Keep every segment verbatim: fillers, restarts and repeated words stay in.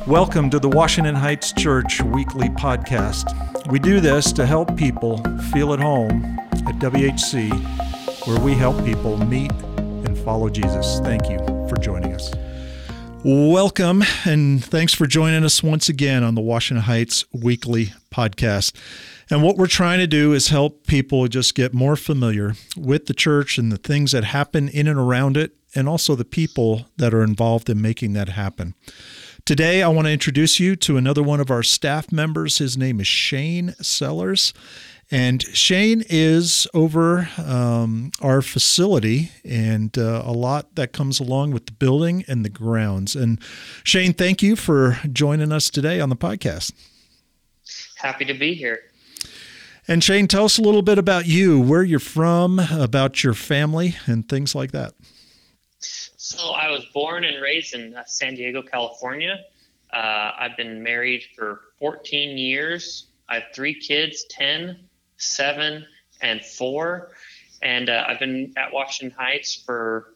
Welcome to the Washington Heights Church Weekly Podcast. We do this to help people feel at home at W H C, where we help people meet and follow Jesus. Thank you for joining us. Welcome, and thanks for joining us once again on the Washington Heights Weekly Podcast. And what we're trying to do is help people just get more familiar with the church and the things that happen in and around it, and also the people that are involved in making that happen. Today, I want to introduce you to another one of our staff members. His name is Shane Sellers. And Shane is over um, our facility and uh, a lot that comes along with the building and the grounds. And Shane, thank you for joining us today on the podcast. Happy to be here. And Shane, tell us a little bit about you, where you're from, about your family, and things like that. So I was born and raised in uh, San Diego, California. Uh, I've been married for fourteen years. I have three kids, ten, seven, and four. And uh, I've been at Washington Heights for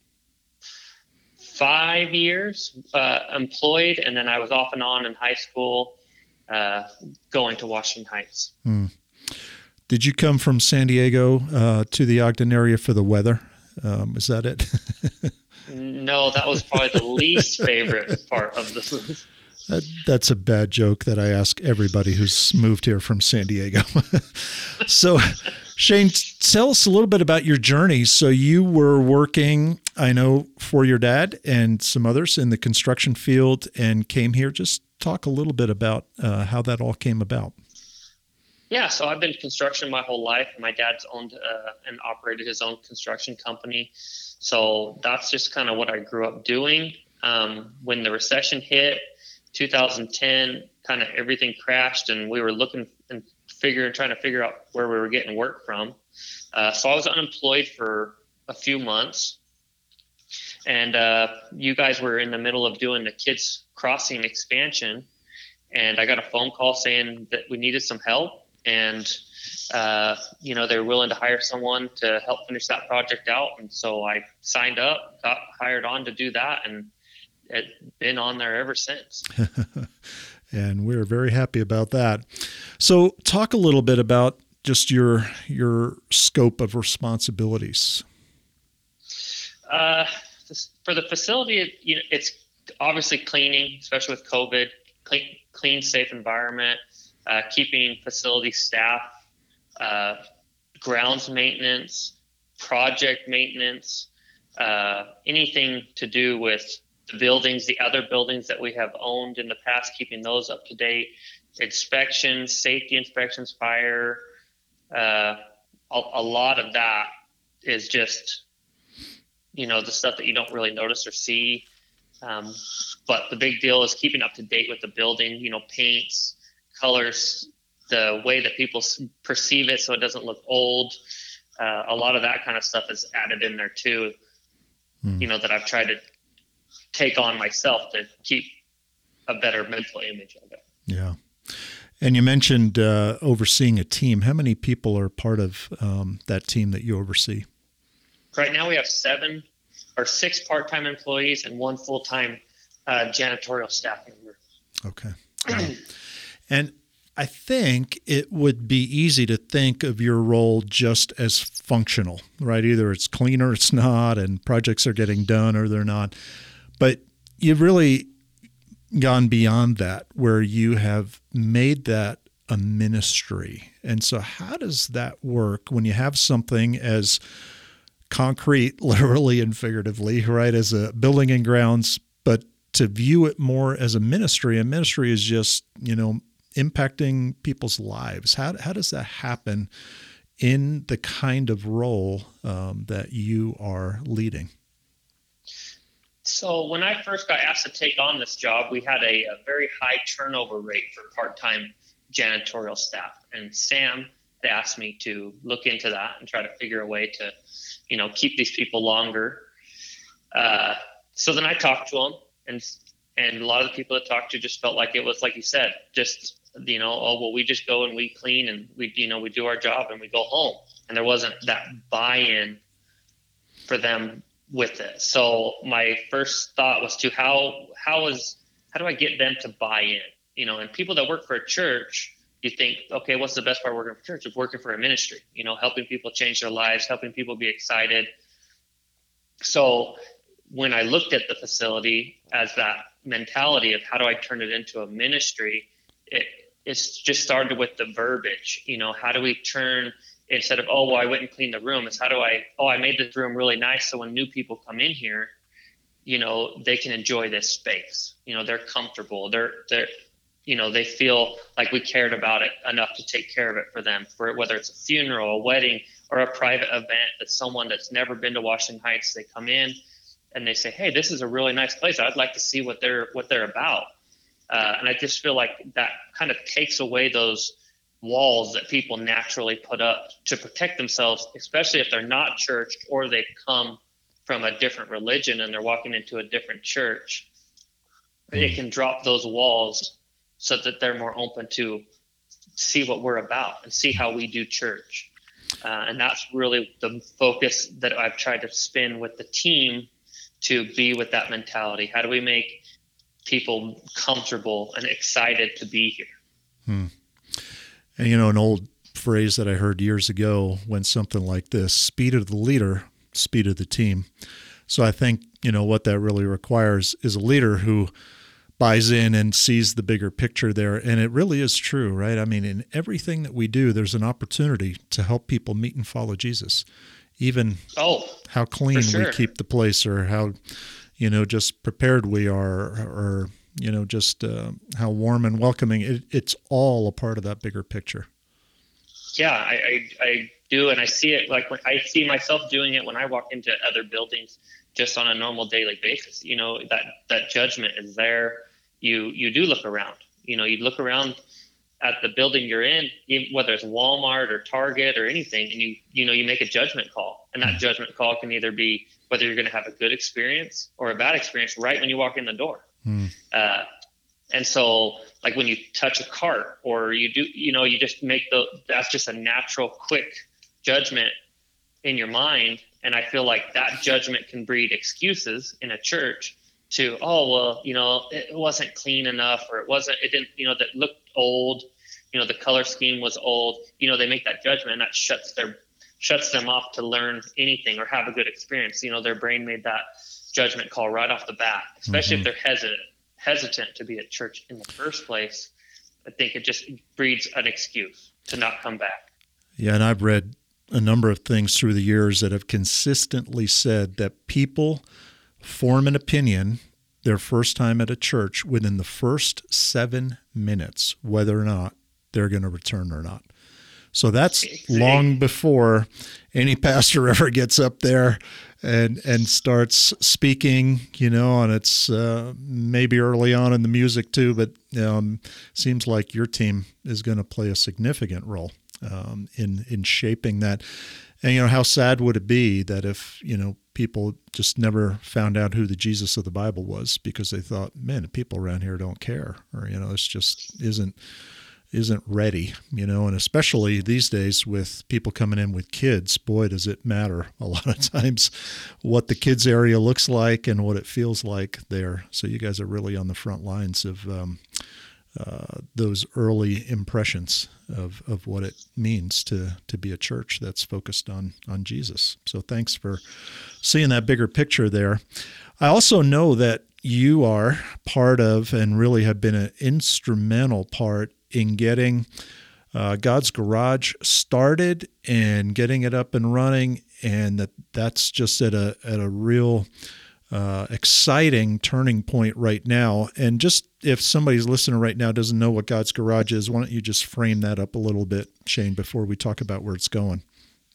five years, uh, employed, and then I was off and on in high school uh, going to Washington Heights. Hmm. Did you come from San Diego uh, to the Ogden area for the weather? Um, is that it? No, that was probably the least favorite part of the move. That, that's a bad joke that I ask everybody who's moved here from San Diego. So, Shane, tell us a little bit about your journey. So you were working, I know, for your dad and some others in the construction field and came here. Just talk a little bit about uh, how that all came about. Yeah, so I've been in construction my whole life. My dad's owned uh, and operated his own construction company. So that's just kind of what I grew up doing. Um, when the recession hit, two thousand ten, kind of everything crashed, and we were looking and figuring, trying to figure out where we were getting work from. Uh, so I was unemployed for a few months, and uh, you guys were in the middle of doing the Kids Crossing expansion, and I got a phone call saying that we needed some help. And, uh, you know, they're willing to hire someone to help finish that project out. And so I signed up, got hired on to do that, and it's been on there ever since. And we're very happy about that. So talk a little bit about just your your scope of responsibilities. Uh, this, for the facility, it, you know, it's obviously cleaning, especially with COVID, clean, clean safe environment. Uh, keeping facility staff, uh, grounds maintenance, project maintenance, uh, anything to do with the buildings, the other buildings that we have owned in the past, keeping those up to date, inspections, safety inspections, fire, uh, a, a lot of that is just, you know, the stuff that you don't really notice or see. Um, but the big deal is keeping up to date with the building, you know, paints, colors, the way that people perceive it so it doesn't look old. Uh, a lot of that kind of stuff is added in there too, mm. you know, that I've tried to take on myself to keep a better mental image of it. Yeah. And you mentioned uh, overseeing a team. How many people are part of um, that team that you oversee? Right now we have seven or six part-time employees and one full-time uh, janitorial staff member. Okay. Wow. And I think it would be easy to think of your role just as functional, right? Either it's clean or it's not, and projects are getting done or they're not. But you've really gone beyond that, where you have made that a ministry. And so how does that work when you have something as concrete, literally and figuratively, right, as a building and grounds, but to view it more as a ministry? A ministry is just, you know, impacting people's lives. How how does that happen in the kind of role um, that you are leading? So when I first got asked to take on this job, we had a, a very high turnover rate for part-time janitorial staff. And Sam had asked me to look into that and try to figure a way to, you know, keep these people longer. Uh, so then I talked to them, and and a lot of the people that talked to just felt like it was, like you said, just, you know, oh, well, we just go and we clean and we, you know, we do our job and we go home. And there wasn't that buy-in for them with it. So my first thought was to how how is how do I get them to buy in? You know, and people that work for a church, you think, okay, what's the best part of working for a church? It's working for a ministry, you know, helping people change their lives, helping people be excited. So when I looked at the facility as that mentality of how do I turn it into a ministry, it it's just started with the verbiage. You know, how do we turn, instead of, oh, well, I went and cleaned the room, it's how do I, oh, I made this room really nice so when new people come in here, you know, they can enjoy this space. You know, they're comfortable. They're, they're, you know, they feel like we cared about it enough to take care of it for them, for whether it's a funeral, a wedding, or a private event that someone that's never been to Washington Heights, they come in and they say, hey, this is a really nice place. I'd like to see what they're, what they're about. Uh, and I just feel like that kind of takes away those walls that people naturally put up to protect themselves, especially if they're not churched or they come from a different religion and they're walking into a different church. It can drop those walls so that they're more open to see what we're about and see how we do church. Uh, and that's really the focus that I've tried to spin with the team, to be with that mentality. How do we make people comfortable and excited to be here? Hmm. And, you know, an old phrase that I heard years ago went something like this: speed of the leader, speed of the team. So I think, you know, what that really requires is a leader who buys in and sees the bigger picture there. And it really is true, right? I mean, in everything that we do, there's an opportunity to help people meet and follow Jesus. Even oh, how clean sure. we keep the place, or how, you know, just prepared we are, or, you know, just uh, how warm and welcoming. It, it's all a part of that bigger picture. Yeah, I, I, I do. And I see it like when I see myself doing it when I walk into other buildings just on a normal daily basis. You know, that, that judgment is there. You, you do look around, you know, you look around at the building you're in, whether it's Walmart or Target or anything, and you, you know, you make a judgment call, and that judgment call can either be whether you're going to have a good experience or a bad experience right when you walk in the door. Mm. Uh, and so like when you touch a cart or you do, you know, you just make the, that's just a natural, quick judgment in your mind. And I feel like that judgment can breed excuses in a church to, oh, well, you know, it wasn't clean enough, or it wasn't, it didn't, you know, that looked old, you know, the color scheme was old, you know, they make that judgment and that shuts their, shuts them off to learn anything or have a good experience. You know, their brain made that judgment call right off the bat, especially mm-hmm. if they're hesitant, hesitant to be at church in the first place. I think it just breeds an excuse to not come back. Yeah. And I've read a number of things through the years that have consistently said that people form an opinion their first time at a church within the first seven minutes, whether or not they're going to return or not. So that's long before any pastor ever gets up there and and starts speaking, you know, and it's uh, maybe early on in the music too, but um, seems like your team is going to play a significant role um, in in shaping that. And, you know, how sad would it be that if, you know, people just never found out who the Jesus of the Bible was because they thought, man, the people around here don't care, or, you know, this just isn't isn't ready, you know, and especially these days with people coming in with kids, boy, does it matter a lot of times what the kids area looks like and what it feels like there. So you guys are really on the front lines of um, uh, those early impressions of, of what it means to to be a church that's focused on on Jesus. So thanks for seeing that bigger picture there. I also know that you are part of and really have been an instrumental part in getting uh, God's Garage started and getting it up and running, and that that's just at a at a real uh, exciting turning point right now. And just if somebody's listening right now doesn't know what God's Garage is, why don't you just frame that up a little bit, Shane, before we talk about where it's going?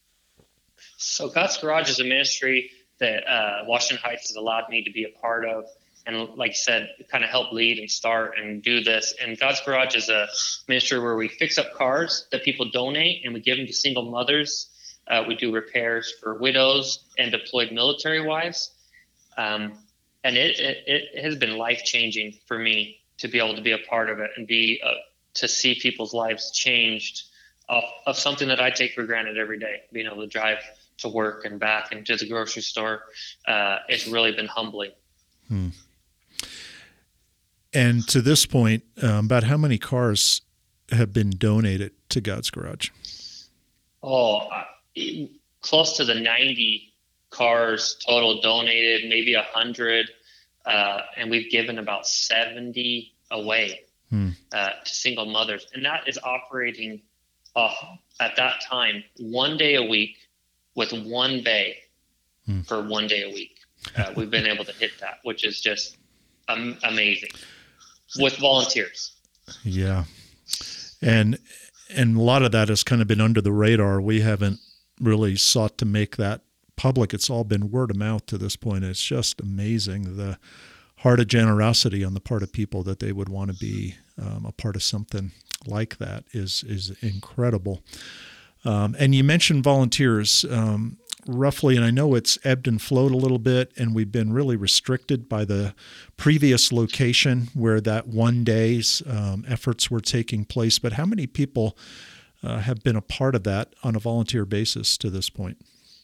So God's Garage is a ministry that uh, Washington Heights has allowed me to be a part of. And like you said, kind of help lead and start and do this. And God's Garage is a ministry where we fix up cars that people donate and we give them to single mothers. Uh, we do repairs for widows and deployed military wives. Um, and it, it, it has been life-changing for me to be able to be a part of it and be uh, to see people's lives changed off of something that I take for granted every day, being able to drive to work and back and to the grocery store. Uh, it's really been humbling. Hmm. And to this point, um, about how many cars have been donated to God's Garage? Oh, uh, close to the ninety cars total donated, maybe a hundred, uh, and we've given about seventy away hmm. uh, to single mothers, and that is operating off at that time one day a week with one bay hmm. for one day a week. Uh, we've been able to hit that, which is just um, amazing with volunteers. Yeah, and and a lot of that has kind of been under the radar. We haven't really sought to make that public. It's all been word of mouth to this point. It's just amazing the heart of generosity on the part of people that they would want to be um, a part of something like that is is incredible. Um, and you mentioned volunteers um, roughly, and I know it's ebbed and flowed a little bit, and we've been really restricted by the previous location where that one day's um, efforts were taking place. But how many people uh, have been a part of that on a volunteer basis to this point?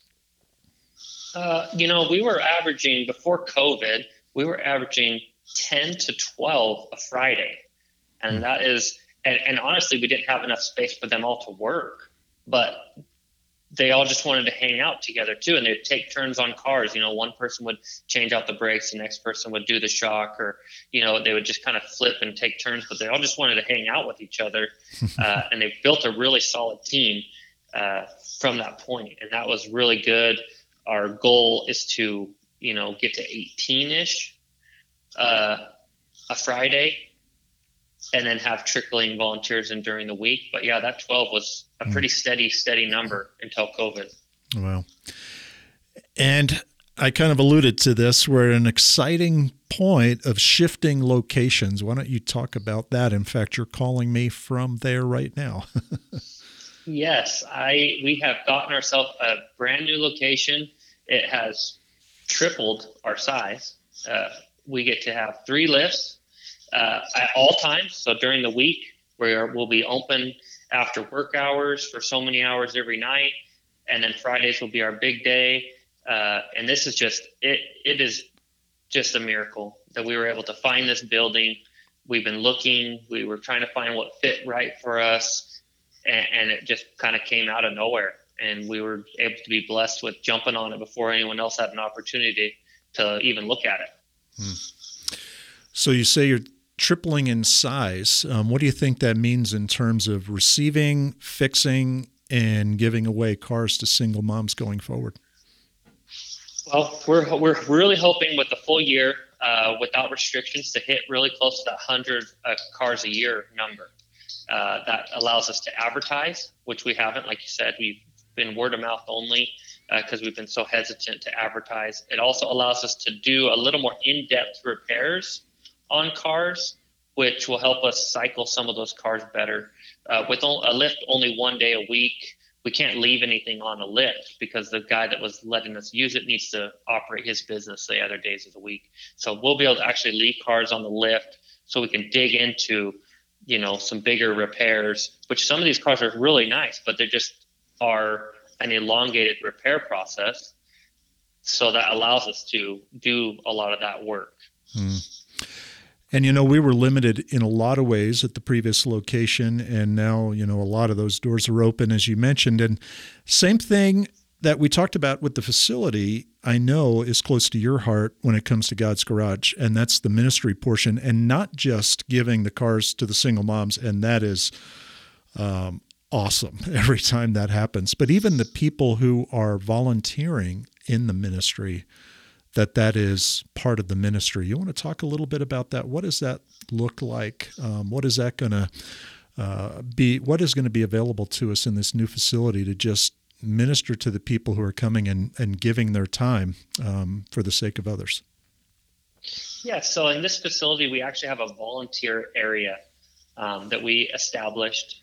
Uh, you know, we were averaging, before COVID, we were averaging ten to twelve a Friday. And that is, and, and honestly, we didn't have enough space for them all to work, but they all just wanted to hang out together too. And they'd take turns on cars. You know, one person would change out the brakes, the next person would do the shock, or, you know, they would just kind of flip and take turns, but they all just wanted to hang out with each other. Uh, and they built a really solid team uh, from that point. And that was really good. Our goal is to, you know, get to eighteen-ish uh, a Friday, and then have trickling volunteers in during the week. But yeah, that twelve was a pretty steady, steady number until COVID. Wow. And I kind of alluded to this. We're at an exciting point of shifting locations. Why don't you talk about that? In fact, you're calling me from there right now. Yes, I we have gotten ourselves a brand new location. It has tripled our size. Uh, we get to have three lifts uh, at all times. So during the week, where we'll be open after work hours for so many hours every night, and then Fridays will be our big day. Uh, and this is just it. It is just a miracle that we were able to find this building. We've been looking. We were trying to find what fit right for us. And it just kind of came out of nowhere, and we were able to be blessed with jumping on it before anyone else had an opportunity to even look at it. Hmm. So you say you're tripling in size. Um, what do you think that means in terms of receiving, fixing, and giving away cars to single moms going forward? Well, we're we're really hoping with the full year, uh, without restrictions, to hit really close to that one hundred uh, cars a year number. Uh, that allows us to advertise, which we haven't. Like you said, we've been word of mouth only because uh, we've been so hesitant to advertise. It also allows us to do a little more in-depth repairs on cars, which will help us cycle some of those cars better. Uh, with a lift only one day a week, we can't leave anything on a lift because the guy that was letting us use it needs to operate his business the other days of the week. So we'll be able to actually leave cars on the lift so we can dig into you know, some bigger repairs, which some of these cars are really nice, but they just are an elongated repair process. So that allows us to do a lot of that work. Hmm. And, you know, we were limited in a lot of ways at the previous location, and now, you know, a lot of those doors are open, as you mentioned. And same thing that we talked about with the facility, I know is close to your heart when it comes to God's Garage, and that's the ministry portion, and not just giving the cars to the single moms, and that is um, awesome every time that happens, but even the people who are volunteering in the ministry, that that is part of the ministry. You want to talk a little bit about that? What does that look like? Um, what is that going to uh, be? What is going to be available to us in this new facility to just minister to the people who are coming and, and giving their time um, for the sake of others? Yeah, so in this facility, we actually have a volunteer area um, that we established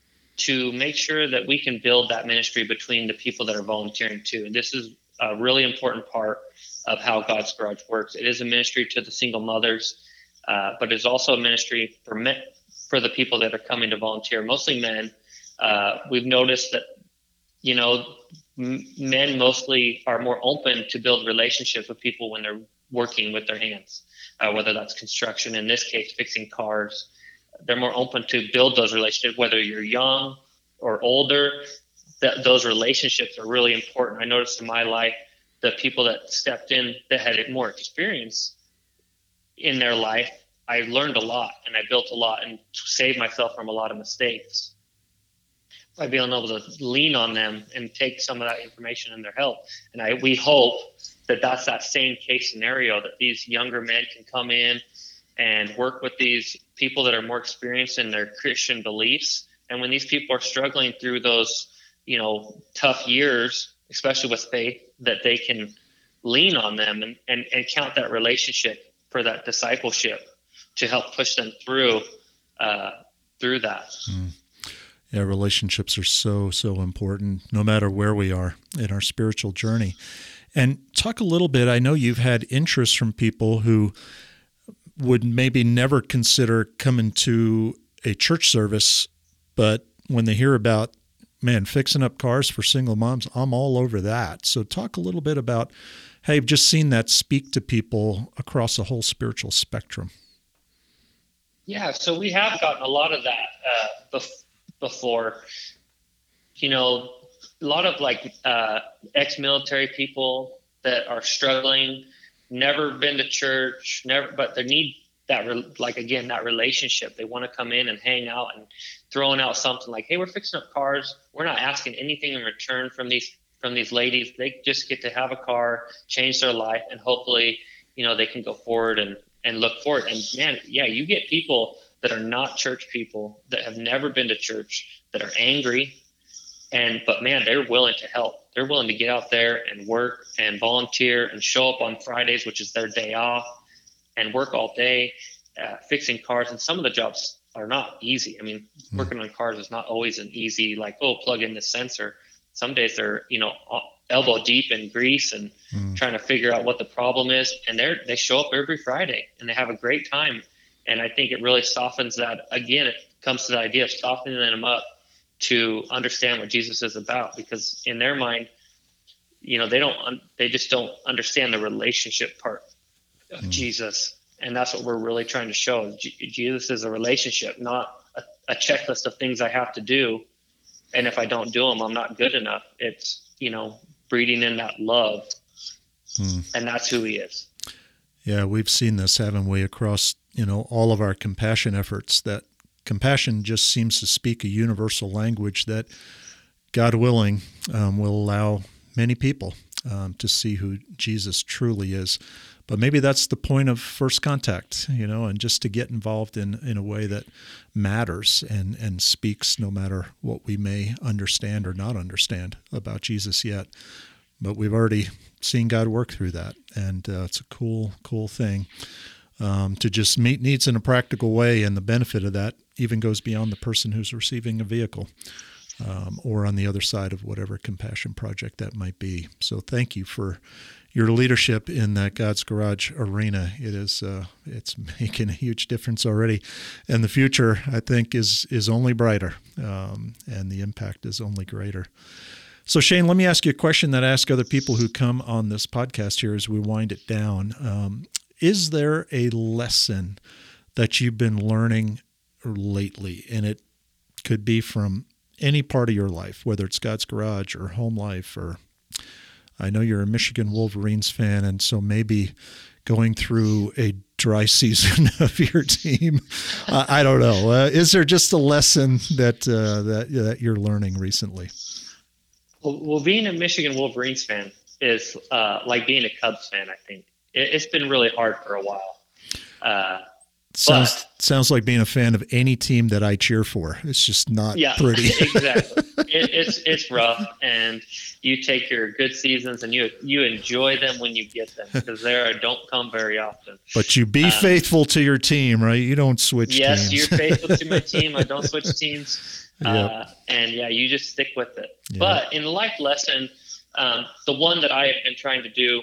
to make sure that we can build that ministry between the people that are volunteering too. And this is a really important part of how God's Garage works. It is a ministry to the single mothers, uh, but it's also a ministry for men, for the people that are coming to volunteer, mostly men. Uh, we've noticed that You know, m- men mostly are more open to build relationships with people when they're working with their hands. uh, whether that's construction, in this case, fixing cars. They're more open to build those relationships, whether you're young or older. That those relationships are really important. I noticed in my life, the people that stepped in that had more experience in their life, I learned a lot and I built a lot and saved myself from a lot of mistakes by being able to lean on them and take some of that information and their help. And I, we hope that that's that same case scenario, that these younger men can come in and work with these people that are more experienced in their Christian beliefs. And when these people are struggling through those, you know, tough years, especially with faith, that they can lean on them and, and, and count that relationship for that discipleship to help push them through, uh, through that. Mm. Yeah, relationships are so, so important no matter where we are in our spiritual journey. And talk a little bit, I know you've had interest from people who would maybe never consider coming to a church service, but when they hear about, man, fixing up cars for single moms, I'm all over that. So talk a little bit about how you've just seen that speak to people across a whole spiritual spectrum. Yeah, so we have gotten a lot of that uh, bef- before. You know, a lot of like uh, ex-military people that are struggling, never been to church, never, but they need that, re- like, again, that relationship. They want to come in and hang out, and throwing out something like, hey, we're fixing up cars. We're not asking anything in return from these, from these ladies. They just get to have a car, change their life, and hopefully, you know, they can go forward and, and look forward. And man, yeah, you get people that are not church people, that have never been to church, that are angry, and, but man, they're willing to help. They're willing to get out there and work and volunteer and show up on Fridays, which is their day off, and work all day, uh, fixing cars. And some of the jobs are not easy. I mean, mm. working on cars is not always an easy, like, oh, plug in this sensor. Some days they're, you know, elbow deep in grease and mm. trying to figure out what the problem is. And they're, they show up every Friday and they have a great time. And I think it really softens that. Again, it comes to the idea of softening them up to understand what Jesus is about, because in their mind, you know, they don't, they just don't understand the relationship part of mm. Jesus. And that's what we're really trying to show. G- Jesus is a relationship, not a, a checklist of things I have to do. And if I don't do them, I'm not good enough. It's, you know, breeding in that love. Mm. And that's who he is. Yeah, we've seen this, haven't we, across, you know, all of our compassion efforts, that compassion just seems to speak a universal language that, God willing, um, will allow many people um, to see who Jesus truly is. But maybe that's the point of first contact, you know, and just to get involved in, in a way that matters and, and speaks no matter what we may understand or not understand about Jesus yet. But we've already seen God work through that, and uh, it's a cool, cool thing um, to just meet needs in a practical way, and the benefit of that even goes beyond the person who's receiving a vehicle um, or on the other side of whatever compassion project that might be. So thank you for your leadership in that God's Garage arena. It is uh, it's making a huge difference already, and the future, I think, is is only brighter, um, and the impact is only greater. So Shane, let me ask you a question that I ask other people who come on this podcast here as we wind it down. Um, is there a lesson that you've been learning lately? And it could be from any part of your life, whether it's God's Garage or home life, or I know you're a Michigan Wolverines fan, and so maybe going through a dry season of your team. uh, I don't know. Uh, is there just a lesson that uh, that that you're learning recently? Well, well, being a Michigan Wolverines fan is uh, like being a Cubs fan. I think it, it's been really hard for a while. Uh, sounds but, sounds like being a fan of any team that I cheer for. It's just not yeah, pretty. Exactly. It, it's it's rough, and you take your good seasons and you you enjoy them when you get them, because they don't come very often. But you be um, faithful to your team, right? You don't switch yes, teams. You're faithful to my team. I don't switch teams. Yep. Uh, and yeah, you just stick with it. Yep. But in life lesson, um, the one that I have been trying to do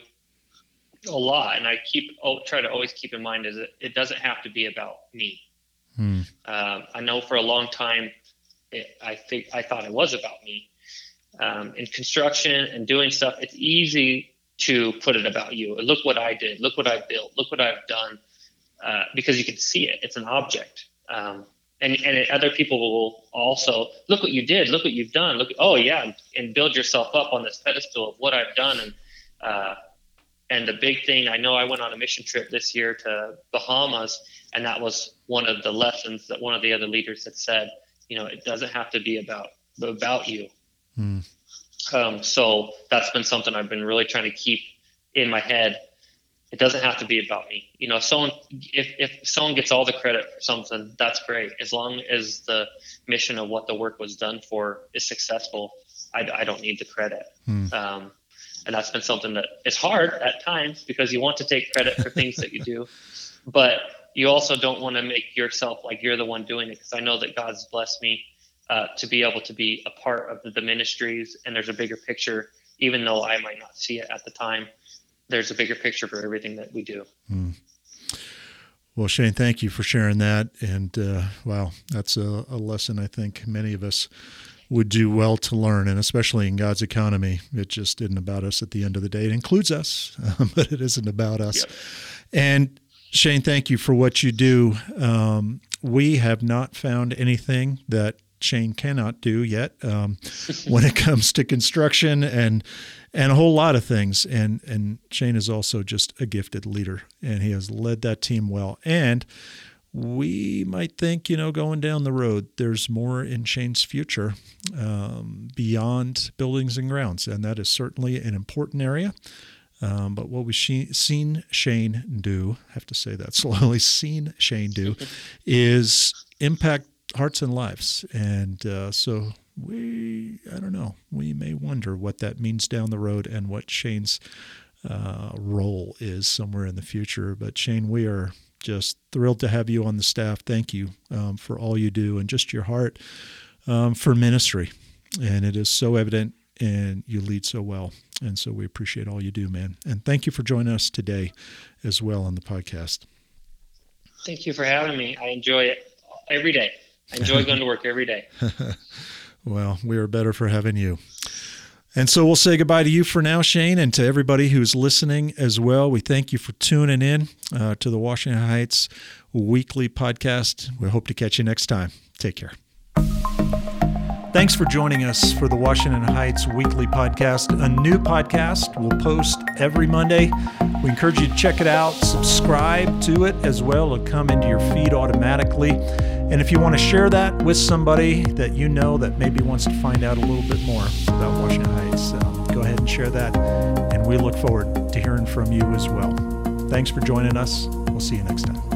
a lot, and I keep oh, try to always keep in mind, is that it doesn't have to be about me. Hmm. Um, I know for a long time, it, I think I thought it was about me. Um, in construction and doing stuff, it's easy to put it about you. Look what I did. Look what I built. Look what I've done. uh, because you can see it. It's an object. Um, and, and other people will also look what you did, look what you've done. Look, oh yeah. And build yourself up on this pedestal of what I've done. And, uh, and the big thing, I know I went on a mission trip this year to Bahamas, and that was one of the lessons that one of the other leaders had said, you know, it doesn't have to be about, about you. Mm. Um, so that's been something I've been really trying to keep in my head. It doesn't have to be about me. You know, someone, if, if someone gets all the credit for something, that's great. As long as the mission of what the work was done for is successful, I, I don't need the credit. Hmm. Um, and that's been something that is hard at times because you want to take credit for things that you do, but you also don't want to make yourself like you're the one doing it. Because I know that God's blessed me uh, to be able to be a part of the, the ministries, and there's a bigger picture, even though I might not see it at the time. There's a bigger picture for everything that we do. Hmm. Well, Shane, thank you for sharing that. And uh, wow, that's a, a lesson I think many of us would do well to learn, and especially in God's economy. It just isn't about us at the end of the day. It includes us, um, but it isn't about us. Yep. And Shane, thank you for what you do. Um, we have not found anything that Shane cannot do yet um, when it comes to construction and and a whole lot of things. And and Shane is also just a gifted leader, and he has led that team well. And we might think, you know, going down the road, there's more in Shane's future um, beyond buildings and grounds, and that is certainly an important area. Um, but what we've seen Shane do, I have to say that slowly, seen Shane do, is impact hearts and lives. And uh, so we, I don't know, we may wonder what that means down the road and what Shane's uh, role is somewhere in the future. But Shane, we are just thrilled to have you on the staff. Thank you um, for all you do and just your heart um, for ministry. And it is so evident, and you lead so well. And so we appreciate all you do, man. And thank you for joining us today as well on the podcast. Thank you for having me. I enjoy it every day. I enjoy going to work every day. Well, we are better for having you. And so we'll say goodbye to you for now, Shane, and to everybody who's listening as well. We thank you for tuning in uh, to the Washington Heights Weekly Podcast. We hope to catch you next time. Take care. Thanks for joining us for the Washington Heights Weekly Podcast. A new podcast will post every Monday. We encourage you to check it out, subscribe to it as well. It'll come into your feed automatically. And if you want to share that with somebody that you know that maybe wants to find out a little bit more about Washington Heights, um, go ahead and share that. And we look forward to hearing from you as well. Thanks for joining us. We'll see you next time.